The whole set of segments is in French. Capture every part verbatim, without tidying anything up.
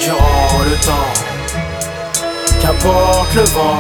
durant le temps. Qu'importe le vent.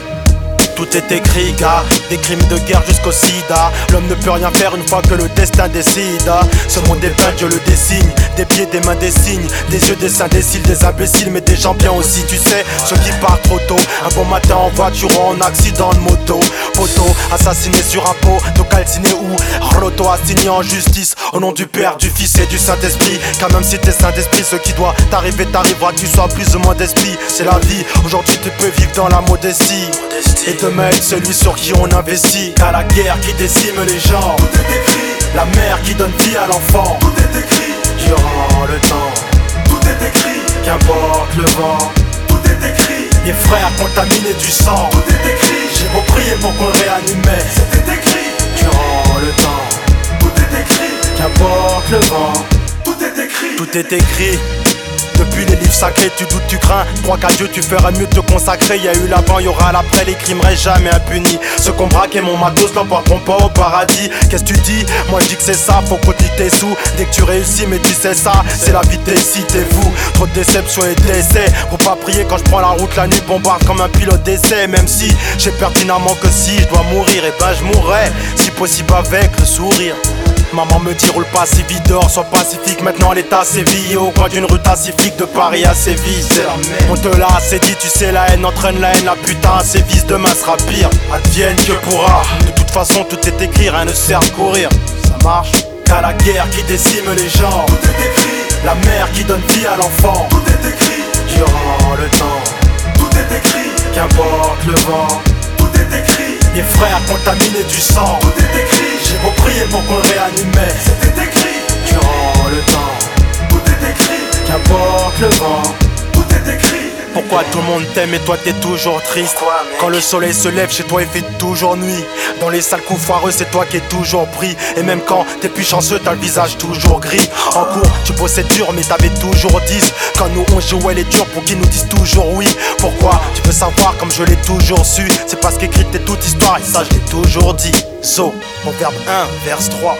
Tout est écrit, gars, des crimes de guerre jusqu'au sida. L'homme ne peut rien faire une fois que le destin décide. Ce monde est peint, je le dessine. Des pieds, des mains, des signes. Des yeux, des imbéciles, des imbéciles. Mais des gens bien aussi, tu sais. Ceux qui partent trop tôt. Un bon matin en voiture ou en accident de moto. Poteau, assassiné sur un pot. Donc calciné ou Roto assigné en justice. Au nom du Père, du Fils et du Saint-Esprit. Car même si t'es Saint d'Esprit, ce qui doit t'arriver t'arrivera. Que tu sois plus ou moins d'esprit, c'est la vie. Aujourd'hui tu peux vivre dans la modestie. Et demain être celui sur qui on investit. Car la guerre qui décime les gens. Tout est écrit. La mère qui donne vie à l'enfant. Tout est écrit. Durant le temps. Tout est écrit. Qu'importe le vent. Tout est écrit. Les frères contaminés du sang. Tout est écrit. J'ai beau prier pour qu'on le réanimait. C'était écrit. Durant le temps. Tout est écrit. Qu'importe le vent. Tout est écrit. Tout est écrit. Depuis les livres sacrés, tu doutes, tu crains. Crois qu'à Dieu tu ferais mieux de te consacrer. Y'a eu l'avant, y'aura l'après, les crimes restent jamais impunis. Ceux qu'on braquait mon matos n'emporteront pas au paradis. Qu'est-ce que tu dis? Moi je dis que c'est ça, faut cotiser tes sous. Dès que tu réussis, mais tu sais ça, c'est la vie de tes si t'es vous. Trop de déceptions et d'essais. Faut pas prier quand je prends la route la nuit, bombarde comme un pilote d'essai. Même si j'ai pertinemment que si je dois mourir, et ben je mourrai. Si possible avec le sourire. Maman me dit roule pas si vite dehors, sois pacifique. Maintenant l'état séville au coin d'une rue pacifique de Paris à Séville. On te l'a assez dit, tu sais la haine entraîne la haine. La putain sévice demain sera pire. Advienne que pourra. De toute façon tout est écrit, rien ne sert à courir. Ça marche. Qu'à la guerre qui décime les gens. Tout est écrit. La mère qui donne vie à l'enfant. Tout est écrit. Durant le temps. Tout est écrit. Qu'importe le vent. Tout est écrit. Les frères contaminés du sang. Tout est écrit. J'ai beau prier pour qu'on le réanimait. C'était écrit. Durant le temps. Tout est écrit. Qu'importe le vent. Tout est écrit. Pourquoi tout le monde t'aime et toi t'es toujours triste? Quand le soleil se lève chez toi il fait toujours nuit. Dans les sales coups foireux c'est toi qui es toujours pris. Et même quand t'es plus chanceux t'as le visage toujours gris. En cours tu bossais dur mais t'avais toujours dix. Quand nous on jouait les durs pour qu'ils nous disent toujours oui. Pourquoi? Tu veux savoir comme je l'ai toujours su. C'est parce qu'écrite t'es toute histoire et ça je l'ai toujours dit. So, Proverbe un, verse trois.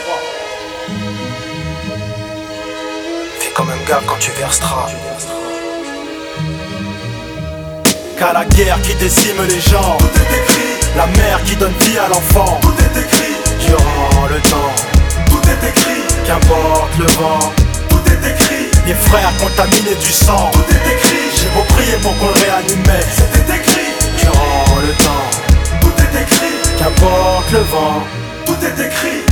Fais quand même gaffe quand tu verseras. Qu'à la guerre qui décime les gens. Tout est écrit. La mère qui donne vie à l'enfant. Tout est écrit. Durant le temps. Tout est écrit. Qu'importe le vent. Tout est écrit. Les frères contaminés du sang. Tout est écrit. J'ai beau prier pour qu'on le réanimait. C'était écrit. Durant le temps. Tout est écrit. Qu'importe le vent. Tout est écrit.